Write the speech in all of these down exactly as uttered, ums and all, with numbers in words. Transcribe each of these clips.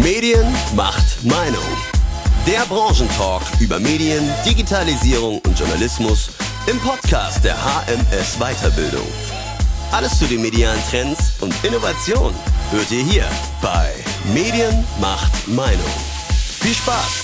Medien macht Meinung. Der Branchentalk über Medien, Digitalisierung und Journalismus im Podcast der H M S Weiterbildung. Alles zu den medialen Trends und Innovationen hört ihr hier bei Medien macht Meinung. Viel Spaß!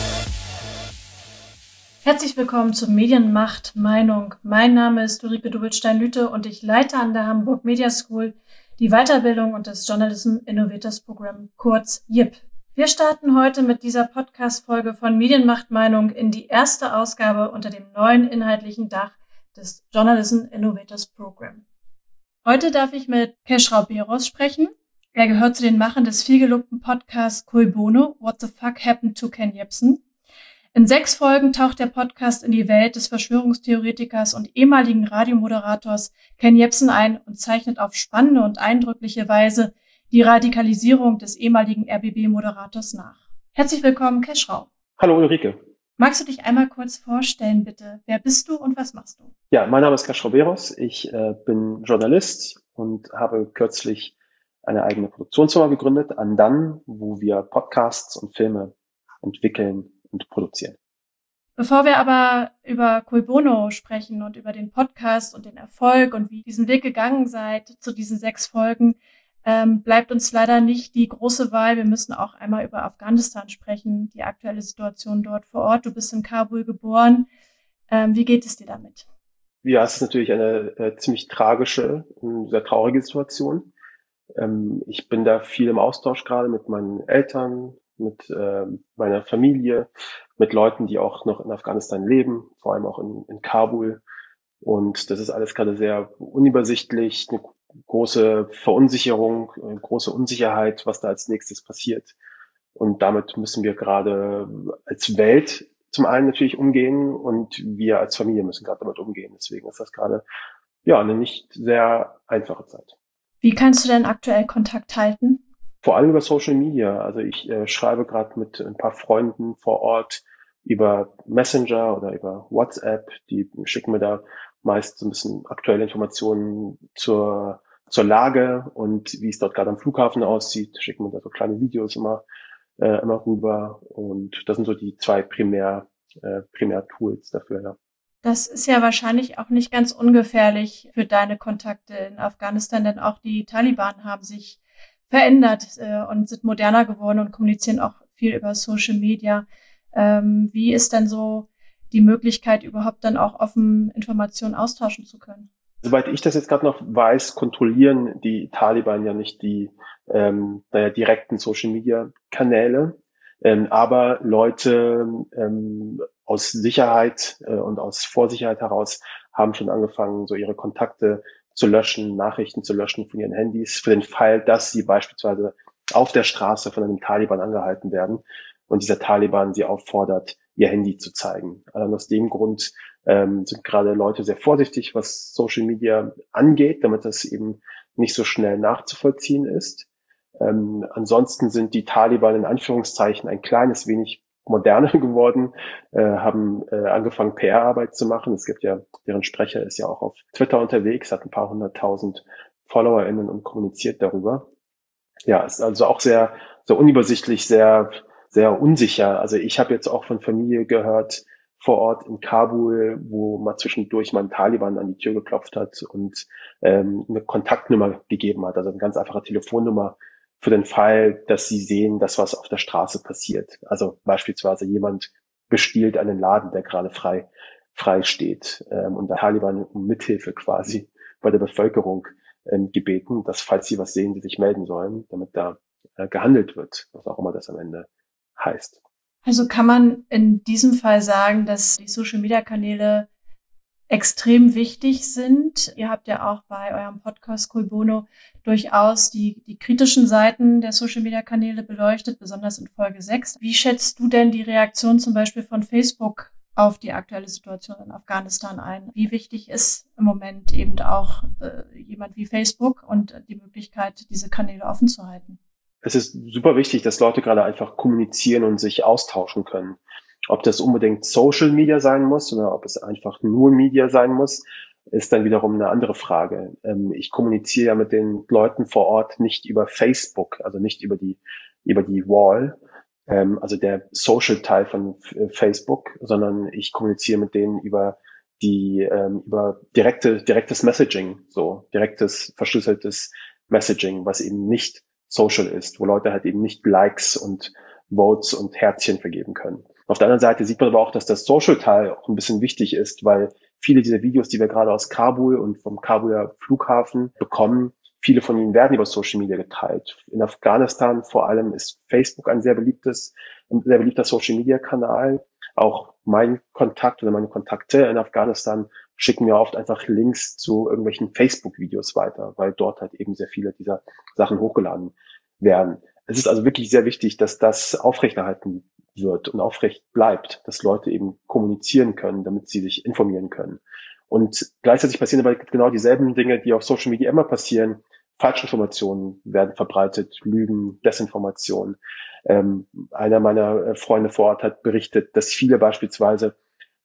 Herzlich willkommen zu Medien macht Meinung. Mein Name ist Ulrike Dubelstein-Lüthe und ich leite an der Hamburg Media School die Weiterbildung und das Journalism Innovators Program, kurz J I P. Wir starten heute mit dieser Podcast-Folge von Medien macht Meinung in die erste Ausgabe unter dem neuen inhaltlichen Dach des Journalism Innovators Program. Heute darf ich mit Keschrau Beros sprechen. Er gehört zu den Machern des vielgelobten Podcasts Cui Bono, What the Fuck Happened to Ken Jebsen? In sechs Folgen taucht der Podcast in die Welt des Verschwörungstheoretikers und ehemaligen Radiomoderators Ken Jebsen ein und zeichnet auf spannende und eindrückliche Weise die Radikalisierung des ehemaligen R B B-Moderators nach. Herzlich willkommen, Keschrau. Hallo Ulrike. Magst du dich einmal kurz vorstellen, bitte? Wer bist du und was machst du? Ja, mein Name ist Keschrau Beros. Ich äh, bin Journalist und habe kürzlich eine eigene Produktionsfirma gegründet, Andan, wo wir Podcasts und Filme entwickeln und produzieren. Bevor wir aber über Cui Bono sprechen und über den Podcast und den Erfolg und wie ihr diesen Weg gegangen seid zu diesen sechs Folgen, ähm, bleibt uns leider nicht die große Wahl. Wir müssen auch einmal über Afghanistan sprechen, die aktuelle Situation dort vor Ort. Du bist in Kabul geboren. Ähm, wie geht es dir damit? Ja, es ist natürlich eine äh, ziemlich tragische und sehr traurige Situation. Ähm, ich bin da viel im Austausch gerade mit meinen Eltern, mit äh, meiner Familie, mit Leuten, die auch noch in Afghanistan leben, vor allem auch in, in Kabul. Und das ist alles gerade sehr unübersichtlich, eine große Verunsicherung, eine große Unsicherheit, was da als nächstes passiert. Und damit müssen wir gerade als Welt zum einen natürlich umgehen und wir als Familie müssen gerade damit umgehen. Deswegen ist das gerade ja eine nicht sehr einfache Zeit. Wie kannst du denn aktuell Kontakt halten? Vor allem über Social Media. Also ich äh, schreibe gerade mit ein paar Freunden vor Ort über Messenger oder über WhatsApp. Die schicken mir da meist so ein bisschen aktuelle Informationen zur zur Lage und wie es dort gerade am Flughafen aussieht. Schicken mir da so kleine Videos immer äh, immer rüber. Und das sind so die zwei Primär äh, Primär-Tools dafür, ja. Das ist ja wahrscheinlich auch nicht ganz ungefährlich für deine Kontakte in Afghanistan, denn auch die Taliban haben sich verändert äh, und sind moderner geworden und kommunizieren auch viel über Social Media. Ähm, wie ist denn so die Möglichkeit, überhaupt dann auch offen Informationen austauschen zu können? Soweit ich das jetzt gerade noch weiß, kontrollieren die Taliban ja nicht die ähm, naja, direkten Social-Media-Kanäle, ähm, aber Leute ähm, aus Sicherheit äh, und aus Vorsicherheit heraus haben schon angefangen, so ihre Kontakte zu löschen, Nachrichten zu löschen von ihren Handys, für den Fall, dass sie beispielsweise auf der Straße von einem Taliban angehalten werden und dieser Taliban sie auffordert, ihr Handy zu zeigen. Also aus dem Grund ähm, sind gerade Leute sehr vorsichtig, was Social Media angeht, damit das eben nicht so schnell nachzuvollziehen ist. Ähm, ansonsten sind die Taliban in Anführungszeichen ein kleines wenig moderner geworden, äh, haben äh, angefangen, P R-Arbeit zu machen. Es gibt ja, deren Sprecher ist ja auch auf Twitter unterwegs, hat ein paar hunderttausend FollowerInnen und kommuniziert darüber. Ja, ist also auch sehr, sehr unübersichtlich, sehr, sehr unsicher. Also ich habe jetzt auch von Familie gehört vor Ort in Kabul, wo mal zwischendurch mal ein Taliban an die Tür geklopft hat und ähm, eine Kontaktnummer gegeben hat, also eine ganz einfache Telefonnummer für den Fall, dass sie sehen, dass was auf der Straße passiert. Also beispielsweise jemand bestiehlt einen Laden, der gerade frei frei steht, ähm, und der Taliban um Mithilfe quasi bei der Bevölkerung ähm, gebeten, dass falls sie was sehen, sie sich melden sollen, damit da äh, gehandelt wird, was auch immer das am Ende heißt. Also kann man in diesem Fall sagen, dass die Social-Media-Kanäle extrem wichtig sind. Ihr habt ja auch bei eurem Podcast Cui Bono durchaus die, die kritischen Seiten der Social-Media-Kanäle beleuchtet, besonders in Folge sechs. Wie schätzt du denn die Reaktion zum Beispiel von Facebook auf die aktuelle Situation in Afghanistan ein? Wie wichtig ist im Moment eben auch äh, jemand wie Facebook und die Möglichkeit, diese Kanäle offen zu halten? Es ist super wichtig, dass Leute gerade einfach kommunizieren und sich austauschen können. Ob das unbedingt Social Media sein muss oder ob es einfach nur Media sein muss, ist dann wiederum eine andere Frage. Ich kommuniziere ja mit den Leuten vor Ort nicht über Facebook, also nicht über die über die Wall, ähm, also der Social-Teil von F- Facebook, sondern ich kommuniziere mit denen über die ähm, über direkte direktes Messaging, so direktes verschlüsseltes Messaging, was eben nicht social ist, wo Leute halt eben nicht Likes und Votes und Herzchen vergeben können. Auf der anderen Seite sieht man aber auch, dass das Social-Teil auch ein bisschen wichtig ist, weil viele dieser Videos, die wir gerade aus Kabul und vom Kabuler Flughafen bekommen, viele von ihnen werden über Social Media geteilt. In Afghanistan vor allem ist Facebook ein sehr beliebtes, ein sehr beliebter Social Media Kanal. Auch mein Kontakt oder meine Kontakte in Afghanistan schicken mir oft einfach Links zu irgendwelchen Facebook-Videos weiter, weil dort halt eben sehr viele dieser Sachen hochgeladen werden. Es ist also wirklich sehr wichtig, dass das aufrechterhalten wird und aufrecht bleibt, dass Leute eben kommunizieren können, damit sie sich informieren können. Und gleichzeitig passieren aber genau dieselben Dinge, die auf Social Media immer passieren. Falschinformationen werden verbreitet, Lügen, Desinformation. Ähm, einer meiner Freunde vor Ort hat berichtet, dass viele beispielsweise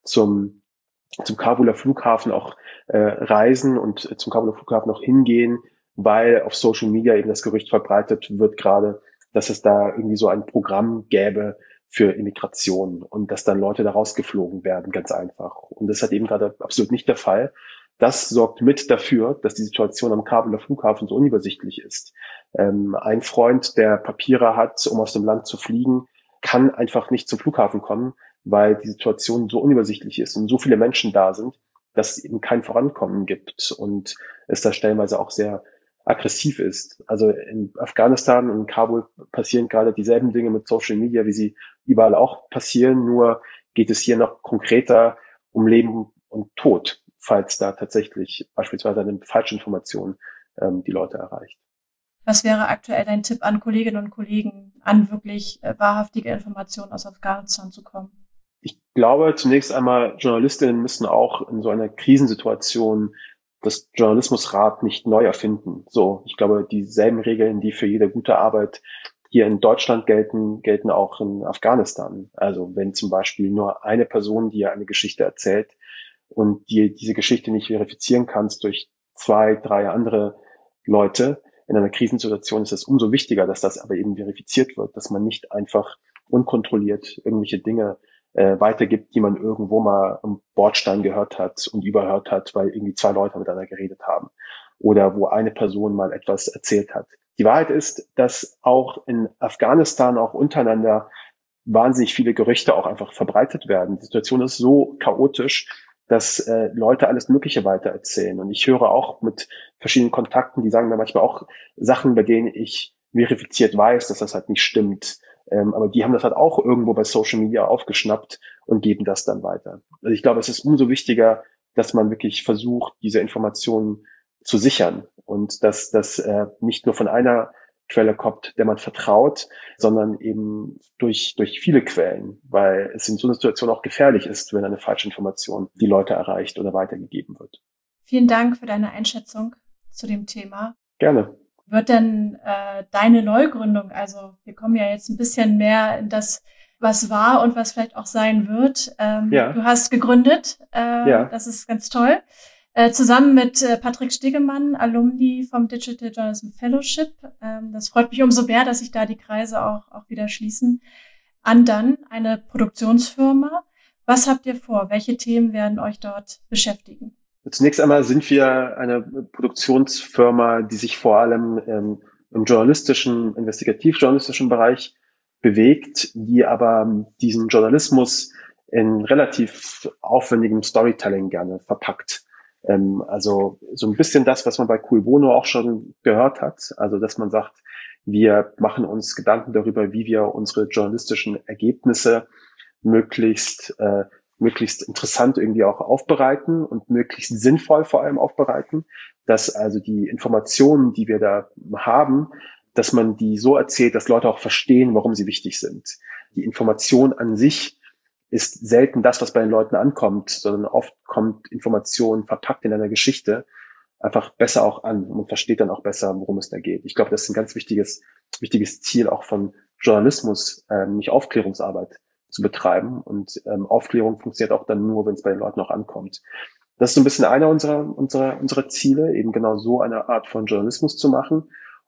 zum zum Kabuler Flughafen auch äh, reisen und zum Kabuler Flughafen auch hingehen, weil auf Social Media eben das Gerücht verbreitet wird gerade, dass es da irgendwie so ein Programm gäbe für Immigration und dass dann Leute da rausgeflogen werden, ganz einfach. Und das ist halt eben gerade absolut nicht der Fall. Das sorgt mit dafür, dass die Situation am Kabuler Flughafen so unübersichtlich ist. Ähm, ein Freund, der Papiere hat, um aus dem Land zu fliegen, kann einfach nicht zum Flughafen kommen, weil die Situation so unübersichtlich ist und so viele Menschen da sind, dass es eben kein Vorankommen gibt und es da stellenweise auch sehr aggressiv ist. Also in Afghanistan und in Kabul passieren gerade dieselben Dinge mit Social Media, wie sie überall auch passieren, nur geht es hier noch konkreter um Leben und Tod, falls da tatsächlich beispielsweise eine Falschinformation ähm, die Leute erreicht. Was wäre aktuell dein Tipp an Kolleginnen und Kollegen, an wirklich äh, wahrhaftige Informationen aus Afghanistan zu kommen? Ich glaube, zunächst einmal, Journalistinnen müssen auch in so einer Krisensituation das Journalismusrad nicht neu erfinden. So, ich glaube, dieselben Regeln, die für jede gute Arbeit hier in Deutschland gelten, gelten auch in Afghanistan. Also wenn zum Beispiel nur eine Person dir eine Geschichte erzählt und dir diese Geschichte nicht verifizieren kannst durch zwei, drei andere Leute, in einer Krisensituation ist es umso wichtiger, dass das aber eben verifiziert wird, dass man nicht einfach unkontrolliert irgendwelche Dinge äh, weitergibt, die man irgendwo mal am Bordstein gehört hat und überhört hat, weil irgendwie zwei Leute miteinander geredet haben oder wo eine Person mal etwas erzählt hat. Die Wahrheit ist, dass auch in Afghanistan auch untereinander wahnsinnig viele Gerüchte auch einfach verbreitet werden. Die Situation ist so chaotisch, dass äh, Leute alles Mögliche weitererzählen. Und ich höre auch mit verschiedenen Kontakten, die sagen mir manchmal auch Sachen, bei denen ich verifiziert weiß, dass das halt nicht stimmt. Ähm, aber die haben das halt auch irgendwo bei Social Media aufgeschnappt und geben das dann weiter. Also ich glaube, es ist umso wichtiger, dass man wirklich versucht, diese Informationen zu sichern und dass das äh, nicht nur von einer Quelle kommt, der man vertraut, sondern eben durch durch viele Quellen, weil es in so einer Situation auch gefährlich ist, wenn eine falsche Information die Leute erreicht oder weitergegeben wird. Vielen Dank für deine Einschätzung zu dem Thema. Gerne. Wird denn äh, deine Neugründung, also wir kommen ja jetzt ein bisschen mehr in das, was war und was vielleicht auch sein wird. Ähm, Ja. Du hast gegründet, äh, Ja. das ist ganz toll. Äh, zusammen mit äh, Patrick Stegemann, Alumni vom Digital Journalism Fellowship. Ähm, das freut mich umso mehr, dass sich da die Kreise auch, auch wieder schließen. Andan, eine Produktionsfirma. Was habt ihr vor? Welche Themen werden euch dort beschäftigen? Zunächst einmal sind wir eine Produktionsfirma, die sich vor allem ähm, im journalistischen, investigativ-journalistischen Bereich bewegt, die aber diesen Journalismus in relativ aufwendigem Storytelling gerne verpackt. Ähm, also so ein bisschen das, was man bei Cui Bono auch schon gehört hat. Also dass man sagt, wir machen uns Gedanken darüber, wie wir unsere journalistischen Ergebnisse möglichst äh, möglichst interessant irgendwie auch aufbereiten und möglichst sinnvoll vor allem aufbereiten, dass also die Informationen, die wir da haben, dass man die so erzählt, dass Leute auch verstehen, warum sie wichtig sind. Die Information an sich ist selten das, was bei den Leuten ankommt, sondern oft kommt Information verpackt in einer Geschichte einfach besser auch an und man versteht dann auch besser, worum es da geht. Ich glaube, das ist ein ganz wichtiges, wichtiges Ziel auch von Journalismus, ähm, nicht Aufklärungsarbeit zu betreiben. Und ähm, Aufklärung funktioniert auch dann nur, wenn es bei den Leuten auch ankommt. Das ist so ein bisschen einer unserer, unserer, unserer Ziele, eben genau so eine Art von Journalismus zu machen.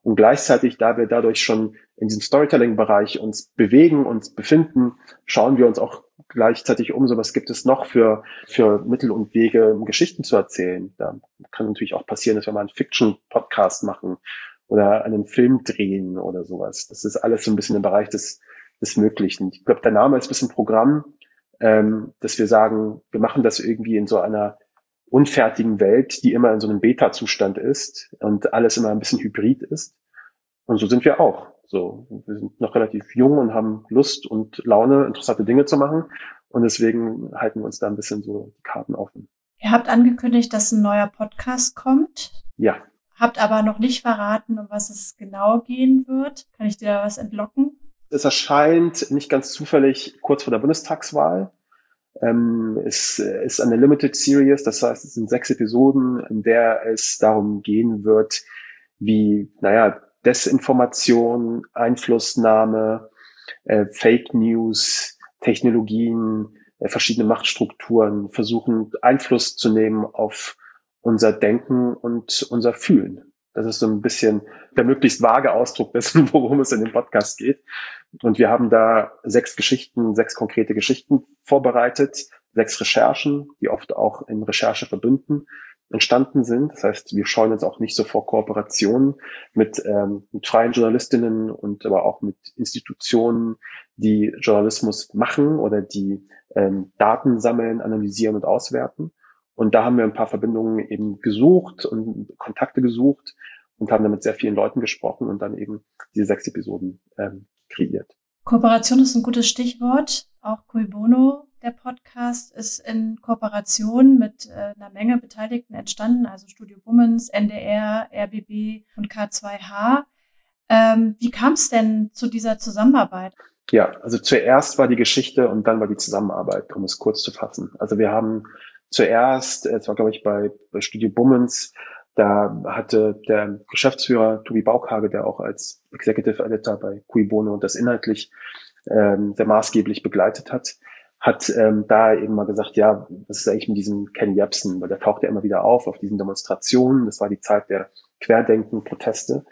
Und gleichzeitig, da wir dadurch schon in diesem Storytelling-Bereich uns bewegen, uns befinden, schauen wir uns auch gleichzeitig um, so was gibt es noch für, für Mittel und Wege, um Geschichten zu erzählen. Da kann natürlich auch passieren, dass wir mal einen Fiction-Podcast machen oder einen Film drehen oder sowas. Das ist alles so ein bisschen im Bereich des, des Möglichen. Ich glaube, der Name ist ein bisschen Programm, ähm, dass wir sagen, wir machen das irgendwie in so einer unfertigen Welt, die immer in so einem Beta-Zustand ist und alles immer ein bisschen hybrid ist. Und so sind wir auch. So, wir sind noch relativ jung und haben Lust und Laune, interessante Dinge zu machen. Und deswegen halten wir uns da ein bisschen so die Karten offen. Ihr habt angekündigt, dass ein neuer Podcast kommt. Ja. Habt aber noch nicht verraten, um was es genau gehen wird. Kann ich dir da was entlocken? Es erscheint nicht ganz zufällig kurz vor der Bundestagswahl. Ähm, es ist eine Limited Series, das heißt, es sind sechs Episoden, in der es darum gehen wird, wie, naja, Desinformation, Einflussnahme, äh, Fake News, Technologien, äh, verschiedene Machtstrukturen versuchen, Einfluss zu nehmen auf unser Denken und unser Fühlen. Das ist so ein bisschen der möglichst vage Ausdruck dessen, worum es in dem Podcast geht. Und wir haben da sechs Geschichten, sechs konkrete Geschichten vorbereitet, sechs Recherchen, die oft auch in Rechercheverbünden entstanden sind. Das heißt, wir scheuen uns auch nicht so vor Kooperationen mit, ähm, mit freien Journalistinnen und aber auch mit Institutionen, die Journalismus machen oder die ähm, Daten sammeln, analysieren und auswerten. Und da haben wir ein paar Verbindungen eben gesucht und Kontakte gesucht und haben dann mit sehr vielen Leuten gesprochen und dann eben diese sechs Episoden ähm, kreiert. Kooperation ist ein gutes Stichwort. Auch Cui Bono, der Podcast, ist in Kooperation mit äh, einer Menge Beteiligten entstanden, also Studio Bummens, N D R, R B B und K zwei H. Ähm, wie kam es denn zu dieser Zusammenarbeit? Ja, also zuerst war die Geschichte und dann war die Zusammenarbeit, um es kurz zu fassen. Also wir haben zuerst, es war glaube ich bei, bei Studio Bummens, da hatte der Geschäftsführer Tobi Baukhage, der auch als Executive Editor bei Cui Bono das inhaltlich ähm, sehr maßgeblich begleitet hat, hat ähm, da eben mal gesagt, ja, was ist eigentlich mit diesem Ken Jebsen, weil der taucht ja immer wieder auf, auf diesen Demonstrationen. Das war die Zeit der Querdenken-Proteste.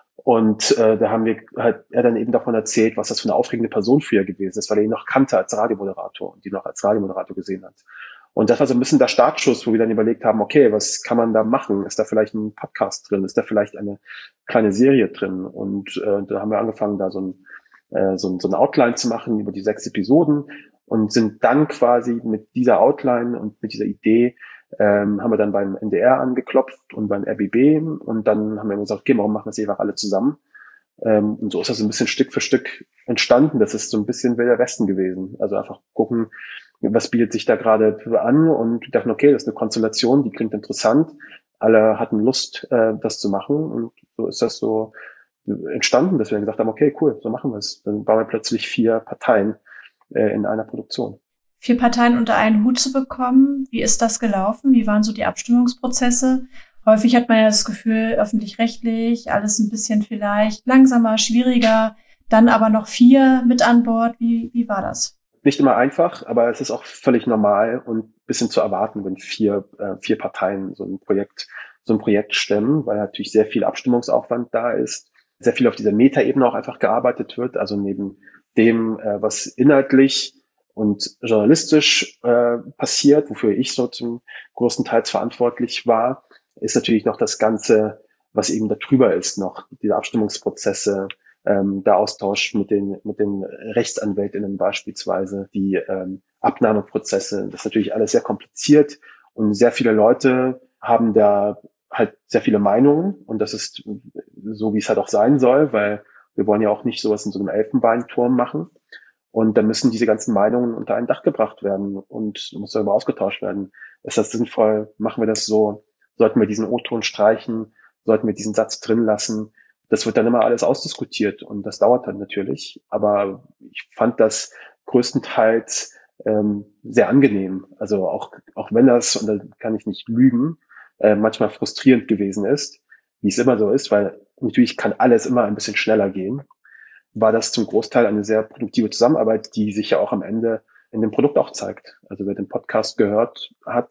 Und äh, da haben wir halt er dann eben davon erzählt, was das für eine aufregende Person früher gewesen ist, weil er ihn noch kannte als Radiomoderator und ihn noch als Radiomoderator gesehen hat. Und das war so ein bisschen der Startschuss, wo wir dann überlegt haben, okay, was kann man da machen? Ist da vielleicht ein Podcast drin? Ist da vielleicht eine kleine Serie drin? Und äh, da haben wir angefangen, da so ein, äh, so ein so ein Outline zu machen über die sechs Episoden und sind dann quasi mit dieser Outline und mit dieser Idee ähm, haben wir dann beim N D R angeklopft und beim R B B und dann haben wir gesagt, okay, warum machen wir das einfach alle zusammen? Ähm, und so ist das so ein bisschen Stück für Stück entstanden. Das ist so ein bisschen Wilder Westen gewesen. Also einfach gucken, was bietet sich da gerade an und wir dachten, okay, das ist eine Konstellation, die klingt interessant. Alle hatten Lust, äh, das zu machen und so ist das so entstanden, dass wir gesagt haben, okay, cool, so machen wir es. Dann waren wir plötzlich vier Parteien äh, in einer Produktion. Vier Parteien unter einen Hut zu bekommen, wie ist das gelaufen? Wie waren so die Abstimmungsprozesse? Häufig hat man ja das Gefühl, öffentlich-rechtlich, alles ein bisschen vielleicht langsamer, schwieriger, dann aber noch vier mit an Bord. Wie, wie war das? Nicht immer einfach, aber es ist auch völlig normal und ein bisschen zu erwarten, wenn vier, äh, vier Parteien so ein Projekt, so ein Projekt stemmen, weil natürlich sehr viel Abstimmungsaufwand da ist, sehr viel auf dieser Metaebene auch einfach gearbeitet wird, also neben dem, äh, was inhaltlich und journalistisch äh, passiert, wofür ich so zum größten Teil verantwortlich war, ist natürlich noch das Ganze, was eben da drüber ist, noch diese Abstimmungsprozesse, ähm, der Austausch mit den mit den Rechtsanwältinnen beispielsweise, die ähm, Abnahmeprozesse. Das ist natürlich alles sehr kompliziert und sehr viele Leute haben da halt sehr viele Meinungen und das ist so, wie es halt auch sein soll, weil wir wollen ja auch nicht sowas in so einem Elfenbeinturm machen. Und dann müssen diese ganzen Meinungen unter ein Dach gebracht werden und muss darüber ausgetauscht werden. Ist das sinnvoll? Machen wir das so? Sollten wir diesen O-Ton streichen? Sollten wir diesen Satz drin lassen? Das wird dann immer alles ausdiskutiert und das dauert dann natürlich. Aber ich fand das größtenteils ähm, sehr angenehm. Also auch auch wenn das, und da kann ich nicht lügen, äh, manchmal frustrierend gewesen ist, wie es immer so ist, weil natürlich kann alles immer ein bisschen schneller gehen, war das zum Großteil eine sehr produktive Zusammenarbeit, die sich ja auch am Ende in dem Produkt auch zeigt. Also wer den Podcast gehört hat,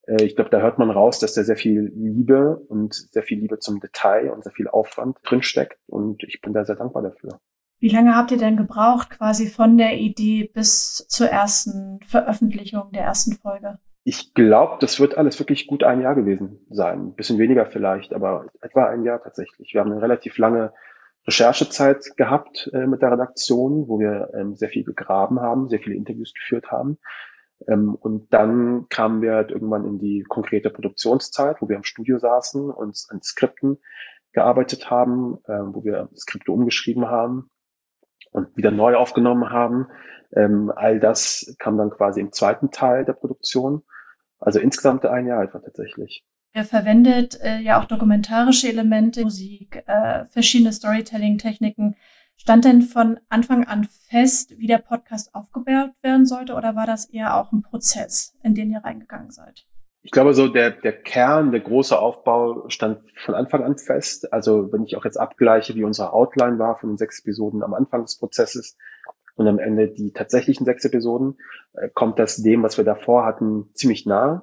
Äh, ich glaube, da hört man raus, dass da sehr viel Liebe und sehr viel Liebe zum Detail und sehr viel Aufwand drinsteckt. Und ich bin da sehr dankbar dafür. Wie lange habt ihr denn gebraucht, quasi von der Idee bis zur ersten Veröffentlichung der ersten Folge? Ich glaube, das wird alles wirklich gut ein Jahr gewesen sein. Ein bisschen weniger vielleicht, aber etwa ein Jahr tatsächlich. Wir haben eine relativ lange Recherchezeit gehabt äh, mit der Redaktion, wo wir ähm, sehr viel gegraben haben, sehr viele Interviews geführt haben. Ähm, und dann kamen wir halt irgendwann in die konkrete Produktionszeit, wo wir im Studio saßen und an Skripten gearbeitet haben, äh, wo wir Skripte umgeschrieben haben und wieder neu aufgenommen haben. Ähm, all das kam dann quasi im zweiten Teil der Produktion. Also insgesamt ein Jahr etwa tatsächlich. Ihr verwendet äh, ja auch dokumentarische Elemente, Musik, äh, verschiedene Storytelling-Techniken. Stand denn von Anfang an fest, wie der Podcast aufgebaut werden sollte, oder war das eher auch ein Prozess, in den ihr reingegangen seid? Ich glaube, so der, der Kern, der große Aufbau stand von Anfang an fest. Also wenn ich auch jetzt abgleiche, wie unsere Outline war von den sechs Episoden am Anfang des Prozesses und am Ende die tatsächlichen sechs Episoden, äh, kommt das dem, was wir davor hatten, ziemlich nahe.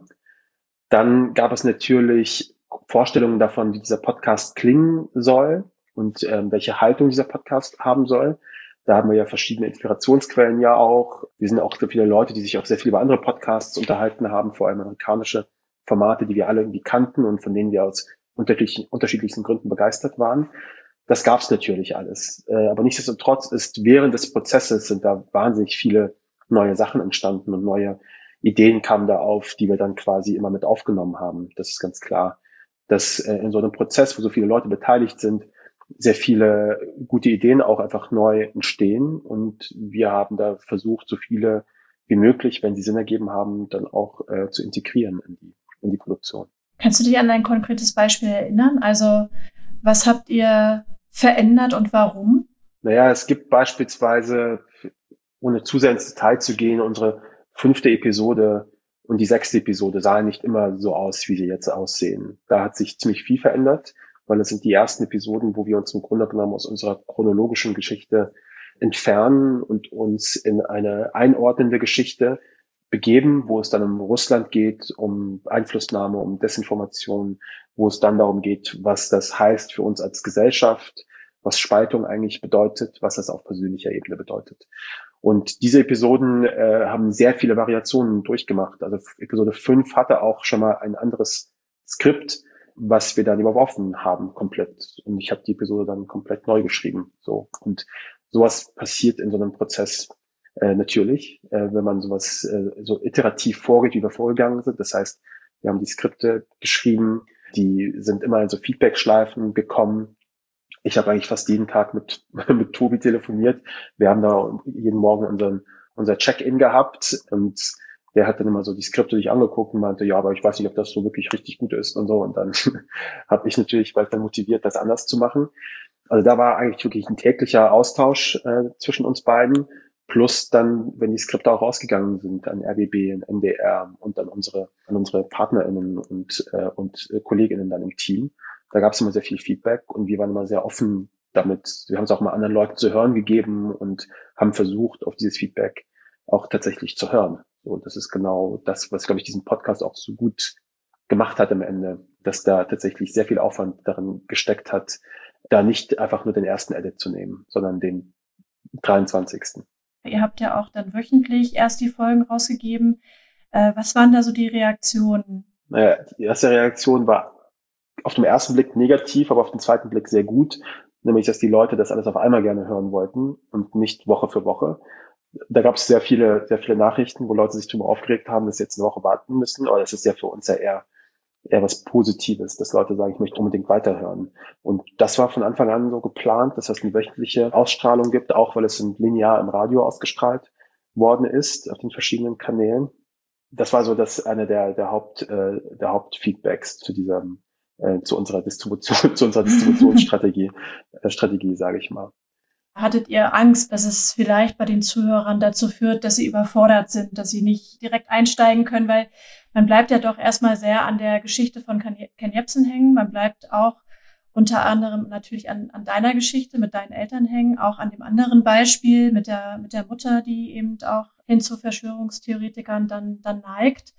Dann gab es natürlich Vorstellungen davon, wie dieser Podcast klingen soll und ähm, welche Haltung dieser Podcast haben soll. Da haben wir ja verschiedene Inspirationsquellen ja auch. Wir sind auch so viele Leute, die sich auch sehr viel über andere Podcasts unterhalten haben, vor allem amerikanische Formate, die wir alle irgendwie kannten und von denen wir aus unterschiedlichen, unterschiedlichsten Gründen begeistert waren. Das gab es natürlich alles. Äh, aber nichtsdestotrotz ist während des Prozesses sind da wahnsinnig viele neue Sachen entstanden und neue Ideen kamen da auf, die wir dann quasi immer mit aufgenommen haben. Das ist ganz klar, dass äh, in so einem Prozess, wo so viele Leute beteiligt sind, sehr viele gute Ideen auch einfach neu entstehen. Und wir haben da versucht, so viele wie möglich, wenn sie Sinn ergeben haben, dann auch äh, zu integrieren in die, in die Produktion. Kannst du dich an ein konkretes Beispiel erinnern? Also was habt ihr verändert und warum? Naja, es gibt beispielsweise, ohne zu sehr ins Detail zu gehen, unsere fünfte Episode und die sechste Episode sahen nicht immer so aus, wie sie jetzt aussehen. Da hat sich ziemlich viel verändert, weil das sind die ersten Episoden, wo wir uns im Grunde genommen aus unserer chronologischen Geschichte entfernen und uns in eine einordnende Geschichte begeben, wo es dann um Russland geht, um Einflussnahme, um Desinformation, wo es dann darum geht, was das heißt für uns als Gesellschaft, was Spaltung eigentlich bedeutet, was das auf persönlicher Ebene bedeutet. Und diese Episoden äh, haben sehr viele Variationen durchgemacht. Also Episode fünf hatte auch schon mal ein anderes Skript, was wir dann überworfen haben komplett. Und ich habe die Episode dann komplett neu geschrieben. So. Und sowas passiert in so einem Prozess äh, natürlich, äh, wenn man sowas äh, so iterativ vorgeht, wie wir vorgegangen sind. Das heißt, wir haben die Skripte geschrieben, die sind immer in so Feedback-Schleifen gekommen. Ich habe eigentlich fast jeden Tag mit mit Tobi telefoniert. Wir haben da jeden Morgen unseren unser Check-in gehabt und der hat dann immer so die Skripte sich angeguckt und meinte, ja, aber ich weiß nicht, ob das so wirklich richtig gut ist und so. Und dann habe ich natürlich, war ich dann motiviert, das anders zu machen. Also da war eigentlich wirklich ein täglicher Austausch äh, zwischen uns beiden. Plus dann, wenn die Skripte auch rausgegangen sind an R B B, an N D R und an unsere an unsere PartnerInnen und äh, und äh, KollegInnen dann im Team. Da gab es immer sehr viel Feedback und wir waren immer sehr offen damit. Wir haben es auch mal anderen Leuten zu hören gegeben und haben versucht, auf dieses Feedback auch tatsächlich zu hören. So, das ist genau das, was, glaube ich, diesen Podcast auch so gut gemacht hat am Ende, dass da tatsächlich sehr viel Aufwand darin gesteckt hat, da nicht einfach nur den ersten Edit zu nehmen, sondern den dreiundzwanzigsten. Ihr habt ja auch dann wöchentlich erst die Folgen rausgegeben. Äh, was waren da so die Reaktionen? Naja, die erste Reaktion war auf den ersten Blick negativ, aber auf den zweiten Blick sehr gut. Nämlich, dass die Leute das alles auf einmal gerne hören wollten und nicht Woche für Woche. Da gab es sehr viele, sehr viele Nachrichten, wo Leute sich darüber aufgeregt haben, dass sie jetzt eine Woche warten müssen. Aber das ist ja für uns ja eher, eher was Positives, dass Leute sagen, ich möchte unbedingt weiterhören. Und das war von Anfang an so geplant, dass es eine wöchentliche Ausstrahlung gibt, auch weil es linear im Radio ausgestrahlt worden ist, auf den verschiedenen Kanälen. Das war so das eine der, der Haupt, äh, der Hauptfeedbacks zu dieser zu unserer Distribution, zu unserer Distributionsstrategie, äh, Strategie, sage ich mal. Hattet ihr Angst, dass es vielleicht bei den Zuhörern dazu führt, dass sie überfordert sind, dass sie nicht direkt einsteigen können, weil man bleibt ja doch erstmal sehr an der Geschichte von Ken Jebsen hängen. Man bleibt auch unter anderem natürlich an, an deiner Geschichte mit deinen Eltern hängen, auch an dem anderen Beispiel mit der, mit der Mutter, die eben auch hin zu Verschwörungstheoretikern dann, dann neigt.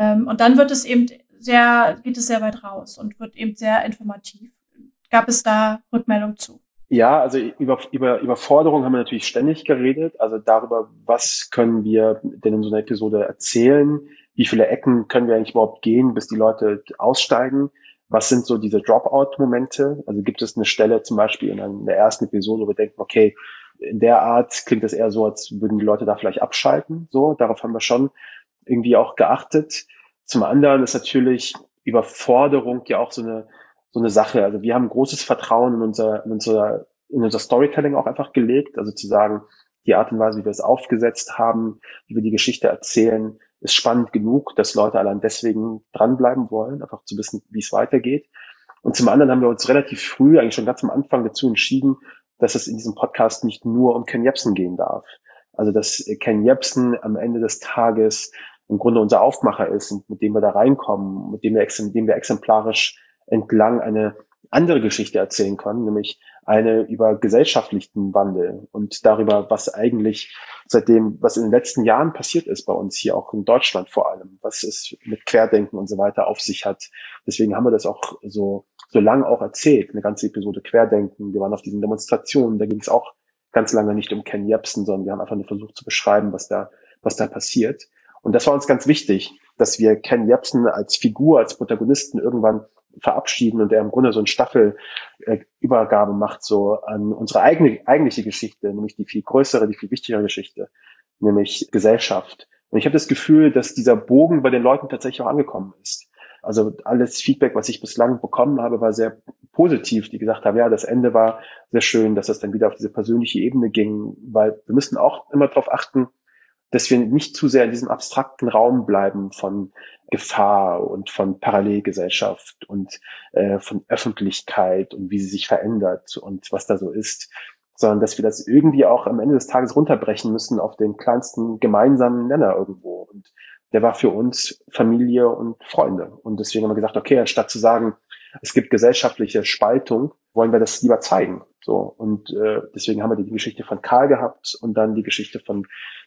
Ähm, und dann wird es eben sehr, geht es sehr weit raus und wird eben sehr informativ. Gab es da Rückmeldung zu? Ja, also über, über Überforderung haben wir natürlich ständig geredet, also darüber, was können wir denn in so einer Episode erzählen, wie viele Ecken können wir eigentlich überhaupt gehen, bis die Leute aussteigen, was sind so diese Dropout-Momente, also gibt es eine Stelle zum Beispiel in einer, in der ersten Episode, wo wir denken, okay, in der Art klingt es eher so, als würden die Leute da vielleicht abschalten, so, darauf haben wir schon irgendwie auch geachtet. Zum anderen ist natürlich Überforderung ja auch so eine so eine Sache. Also wir haben großes Vertrauen in unser, in unser, in unser Storytelling auch einfach gelegt. Also zu sagen, die Art und Weise, wie wir es aufgesetzt haben, wie wir die Geschichte erzählen, ist spannend genug, dass Leute allein deswegen dranbleiben wollen, einfach zu wissen, wie es weitergeht. Und zum anderen haben wir uns relativ früh, eigentlich schon ganz am Anfang dazu entschieden, dass es in diesem Podcast nicht nur um Ken Jebsen gehen darf. Also dass Ken Jebsen am Ende des Tages im Grunde unser Aufmacher ist und mit dem wir da reinkommen, mit dem wir, mit dem wir exemplarisch entlang eine andere Geschichte erzählen können, nämlich eine über gesellschaftlichen Wandel und darüber, was eigentlich seitdem, was in den letzten Jahren passiert ist bei uns hier, auch in Deutschland vor allem, was es mit Querdenken und so weiter auf sich hat. Deswegen haben wir das auch so, so lang auch erzählt, eine ganze Episode Querdenken. Wir waren auf diesen Demonstrationen, da ging es auch ganz lange nicht um Ken Jebsen, sondern wir haben einfach nur versucht zu beschreiben, was da, was da passiert. Und das war uns ganz wichtig, dass wir Ken Jebsen als Figur, als Protagonisten irgendwann verabschieden und der im Grunde so eine Staffelübergabe äh, macht so an unsere eigene eigentliche Geschichte, nämlich die viel größere, die viel wichtigere Geschichte, nämlich Gesellschaft. Und ich habe das Gefühl, dass dieser Bogen bei den Leuten tatsächlich auch angekommen ist. Also alles Feedback, was ich bislang bekommen habe, war sehr positiv, die gesagt haben, ja, das Ende war sehr schön, dass das dann wieder auf diese persönliche Ebene ging, weil wir müssen auch immer darauf achten, dass wir nicht zu sehr in diesem abstrakten Raum bleiben von Gefahr und von Parallelgesellschaft und äh, von Öffentlichkeit und wie sie sich verändert und was da so ist, sondern dass wir das irgendwie auch am Ende des Tages runterbrechen müssen auf den kleinsten gemeinsamen Nenner irgendwo. Und der war für uns Familie und Freunde. Und deswegen haben wir gesagt, okay, anstatt zu sagen, es gibt gesellschaftliche Spaltung, wollen wir das lieber zeigen. So, und äh, deswegen haben wir die Geschichte von Karl gehabt und dann die Geschichte von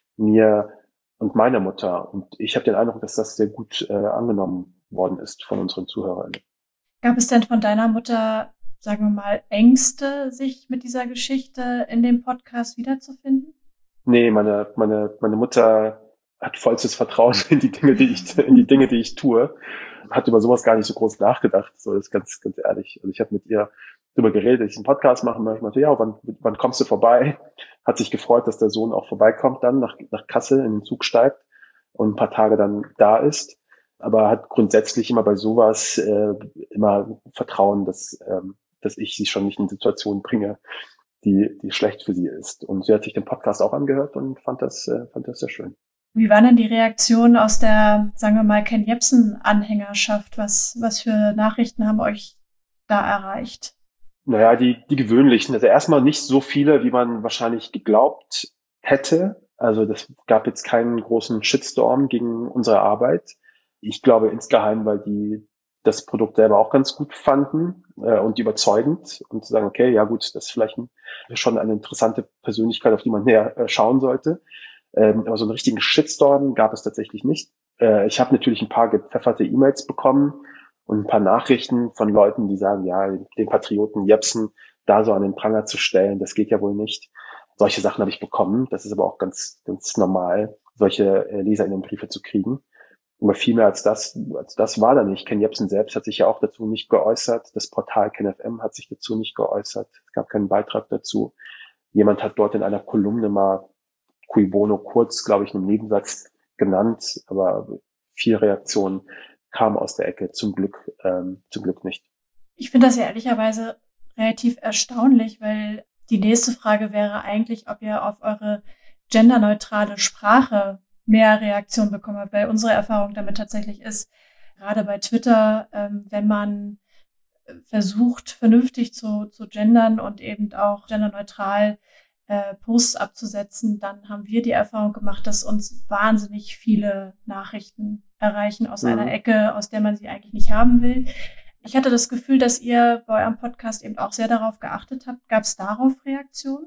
mir und meiner Mutter. Und ich habe den Eindruck, dass das sehr gut äh, angenommen worden ist von unseren Zuhörern. Gab es denn von deiner Mutter, sagen wir mal, Ängste, sich mit dieser Geschichte in dem Podcast wiederzufinden? Nee, meine, meine, meine Mutter hat vollstes Vertrauen in die Dinge, die ich, in die Dinge, die ich tue. Hat über sowas gar nicht so groß nachgedacht. So, das ist ganz, ganz ehrlich. Also ich habe mit ihr darüber geredet, dass ich einen Podcast machen möchte. Ich meinte, ja, wann, wann kommst du vorbei? Hat sich gefreut, dass der Sohn auch vorbeikommt dann, nach, nach Kassel in den Zug steigt und ein paar Tage dann da ist. Aber hat grundsätzlich immer bei sowas äh, immer Vertrauen, dass, ähm, dass ich sie schon nicht in Situationen bringe, die, die schlecht für sie ist. Und sie hat sich den Podcast auch angehört und fand das, äh, fand das sehr schön. Wie waren denn die Reaktionen aus der, sagen wir mal, Ken Jebsen-Anhängerschaft? Was, was für Nachrichten haben euch da erreicht? Naja, die, die gewöhnlichen. Also erstmal nicht so viele, wie man wahrscheinlich geglaubt hätte. Also das gab jetzt keinen großen Shitstorm gegen unsere Arbeit. Ich glaube insgeheim, weil die das Produkt selber auch ganz gut fanden äh, und überzeugend und zu sagen, okay, ja gut, das ist vielleicht ein, schon eine interessante Persönlichkeit, auf die man näher äh, schauen sollte. Ähm, aber so einen richtigen Shitstorm gab es tatsächlich nicht. Äh, ich habe natürlich ein paar gepfefferte E-Mails bekommen und ein paar Nachrichten von Leuten, die sagen, ja, den Patrioten Jebsen da so an den Pranger zu stellen, das geht ja wohl nicht. Solche Sachen habe ich bekommen. Das ist aber auch ganz, ganz normal, solche äh, LeserInnenbriefe zu kriegen. Aber viel mehr als das, als das war da nicht. Ken Jebsen selbst hat sich ja auch dazu nicht geäußert. Das Portal KenFM hat sich dazu nicht geäußert. Es gab keinen Beitrag dazu. Jemand hat dort in einer Kolumne mal cui bono kurz, glaube ich, einen Nebensatz genannt, aber viel Reaktionen kamen aus der Ecke. Zum Glück, ähm, zum Glück nicht. Ich finde das ja ehrlicherweise relativ erstaunlich, weil die nächste Frage wäre eigentlich, ob ihr auf eure genderneutrale Sprache mehr Reaktion bekommen habt, weil unsere Erfahrung damit tatsächlich ist, gerade bei Twitter, ähm, wenn man versucht, vernünftig zu, zu gendern und eben auch genderneutral äh, Posts abzusetzen, dann haben wir die Erfahrung gemacht, dass uns wahnsinnig viele Nachrichten erreichen aus mhm. einer Ecke, aus der man sie eigentlich nicht haben will. Ich hatte das Gefühl, dass ihr bei eurem Podcast eben auch sehr darauf geachtet habt. Gab es darauf Reaktionen?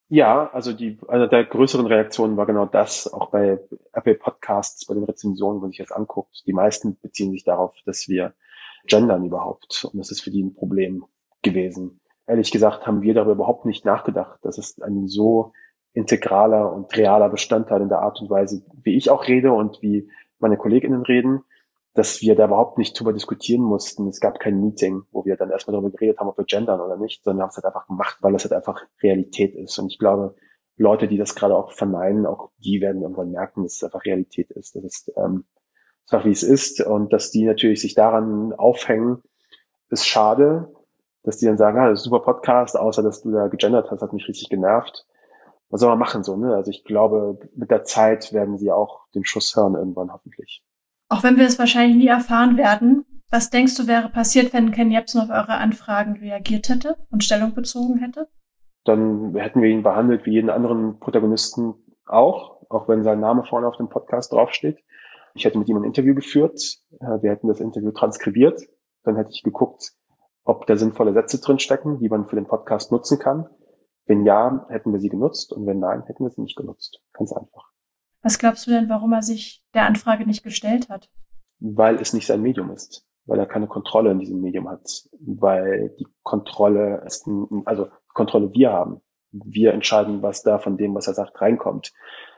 Ja, also die, eine der größeren Reaktionen war genau das, auch bei Apple Podcasts, bei den Rezensionen, wenn man sich das anguckt. Die meisten beziehen sich darauf, dass wir gendern überhaupt. Und das ist für die ein Problem gewesen. Ehrlich gesagt haben wir darüber überhaupt nicht nachgedacht. Das ist ein so integraler und realer Bestandteil in der Art und Weise, wie ich auch rede und wie meine KollegInnen reden, dass wir da überhaupt nicht drüber diskutieren mussten. Es gab kein Meeting, wo wir dann erstmal darüber geredet haben, ob wir gendern oder nicht, sondern wir haben es halt einfach gemacht, weil es halt einfach Realität ist. Und ich glaube, Leute, die das gerade auch verneinen, auch die werden irgendwann merken, dass es einfach Realität ist. Das ist ähm, einfach wie es ist. Und dass die natürlich sich daran aufhängen, ist schade. Dass die dann sagen, ah, das ist ein super Podcast, außer dass du da gegendert hast, hat mich richtig genervt. Was soll man machen so, ne? Also ich glaube, mit der Zeit werden sie auch den Schuss hören irgendwann hoffentlich. Auch wenn wir es wahrscheinlich nie erfahren werden, was denkst du, wäre passiert, wenn Ken Jebsen auf eure Anfragen reagiert hätte und Stellung bezogen hätte? Dann hätten wir ihn behandelt wie jeden anderen Protagonisten auch, auch wenn sein Name vorne auf dem Podcast draufsteht. Ich hätte mit ihm ein Interview geführt, wir hätten das Interview transkribiert, dann hätte ich geguckt, ob da sinnvolle Sätze drin stecken, die man für den Podcast nutzen kann. Wenn ja, hätten wir sie genutzt und wenn nein, hätten wir sie nicht genutzt. Ganz einfach. Was glaubst du denn, warum er sich der Anfrage nicht gestellt hat? Weil es nicht sein Medium ist, weil er keine Kontrolle in diesem Medium hat, weil die Kontrolle ist, also die Kontrolle wir haben. Wir entscheiden, was da von dem, was er sagt, reinkommt.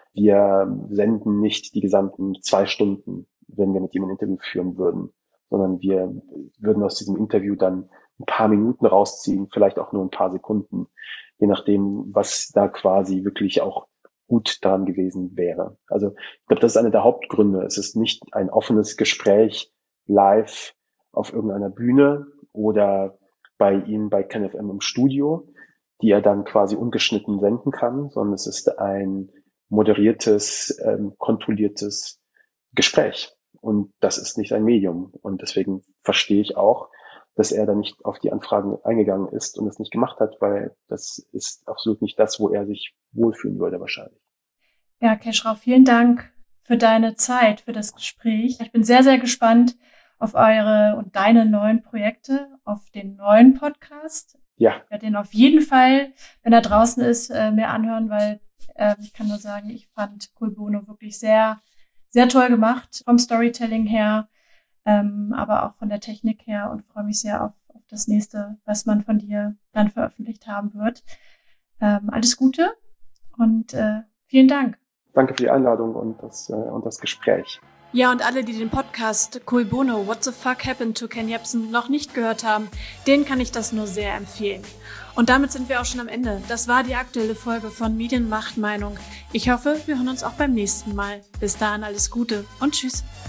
Wir senden nicht die gesamten zwei Stunden, wenn wir mit ihm ein Interview führen würden, sondern wir würden aus diesem Interview dann ein paar Minuten rausziehen, vielleicht auch nur ein paar Sekunden, je nachdem, was da quasi wirklich auch gut daran gewesen wäre. Also ich glaube, das ist einer der Hauptgründe. Es ist nicht ein offenes Gespräch live auf irgendeiner Bühne oder bei ihm bei KenFM im Studio, die er dann quasi ungeschnitten senden kann, sondern es ist ein moderiertes, ähm, kontrolliertes Gespräch. Und das ist nicht ein Medium. Und deswegen verstehe ich auch, dass er da nicht auf die Anfragen eingegangen ist und es nicht gemacht hat, weil das ist absolut nicht das, wo er sich wohlfühlen würde wahrscheinlich. Ja, Keschrau, vielen Dank für deine Zeit, für das Gespräch. Ich bin sehr, sehr gespannt auf eure und deine neuen Projekte, auf den neuen Podcast. Ja. Ich werde den auf jeden Fall, wenn er draußen ist, mir anhören, weil äh, ich kann nur sagen, ich fand Cui Bono wirklich sehr, sehr toll gemacht, vom Storytelling her, ähm, aber auch von der Technik her und freue mich sehr auf, auf das nächste, was man von dir dann veröffentlicht haben wird. Ähm, alles Gute und äh, vielen Dank. Danke für die Einladung und das, äh, und das Gespräch. Ja, und alle, die den Podcast Cui Bono, What the Fuck Happened to Ken Jebsen noch nicht gehört haben, denen kann ich das nur sehr empfehlen. Und damit sind wir auch schon am Ende. Das war die aktuelle Folge von Medien macht Meinung. Ich hoffe, wir hören uns auch beim nächsten Mal. Bis dahin alles Gute und tschüss.